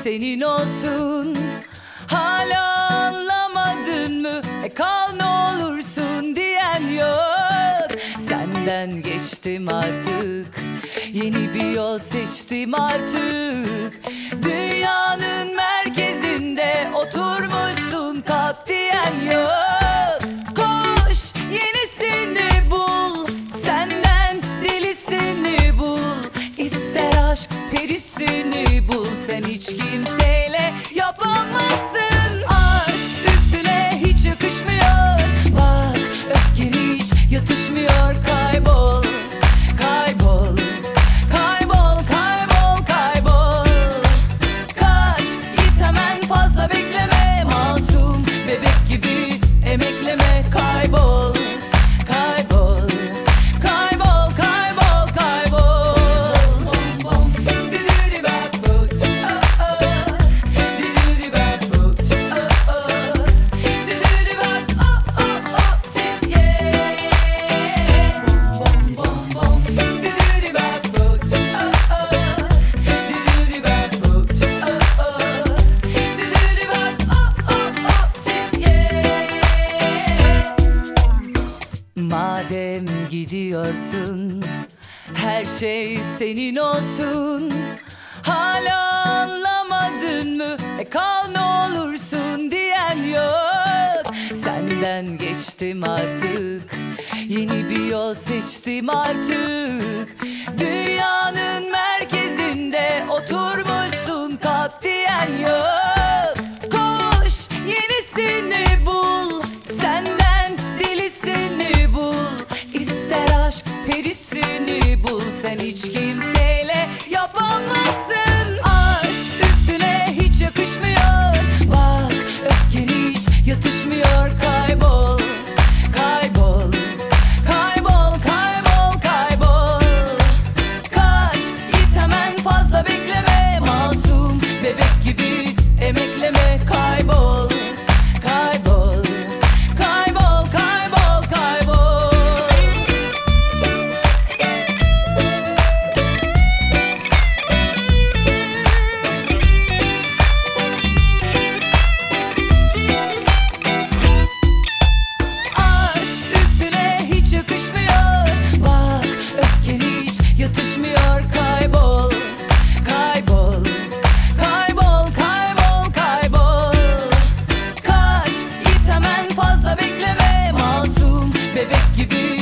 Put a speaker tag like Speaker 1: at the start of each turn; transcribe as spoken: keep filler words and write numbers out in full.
Speaker 1: senin olsun. Hala anlamadın mı? E kal ne olursun diyen yok. Senden geçtim artık, yeni bir yol seçtim artık. Dünyanın merkezinde oturmuşsun, kalk diyen yok. Koş yenisini bul, senden delisini bul. İster aşk perisini bul, sen hiç kimseyle yapamazsın. Aşk üstüne hiç yakışmıyor, bak öfken hiç yatışmıyor. Kaybol, kaybol, kaybol, kaybol, kaybol. Kaç, git hemen, fazla bekleme. Masum bebek gibi emekleme. Kaybol, kaybol, kaybol, kaybol, kaybol. Bom bom, dididi bak buç, oh oh. Dididi bak buç, oh oh. Dididi bak oh oh oh, çek yeah. Bom bom bom, dididi bak buç, oh oh. Dididi bak buç, oh oh. Dididi bak oh oh oh, çek yeah. Madem gidiyorsun, her şey senin olsun. Hala anlamadın mı? E kal ne olursun diyen yok. Senden geçtim artık, yeni bir yol seçtim artık. Dünyanın merkezinde oturmuşsun, kalk diyen yok. Koş yenisini bul, senden delisini bul. İster aşk perisini bul, sen hiç kimseyle yapamazsın. Aşk üstüne hiç yakışmıyor, bak öfken hiç yatışmıyor. Kaybol, kaybol, kaybol, kaybol, kaybol. Kaç, git hemen, fazla bekleme. Masum bebek gibi emekleme. Kaybol, kaybol, kaybol, kaybol, kaybol. Aşk üstüne hiç yakışmıyor, bak öfken hiç yatışmıyor. Kaybol, kaybol, kaybol, kaybol, kaybol. Kaç, git hemen, fazla bekleme. Masum bebek gibi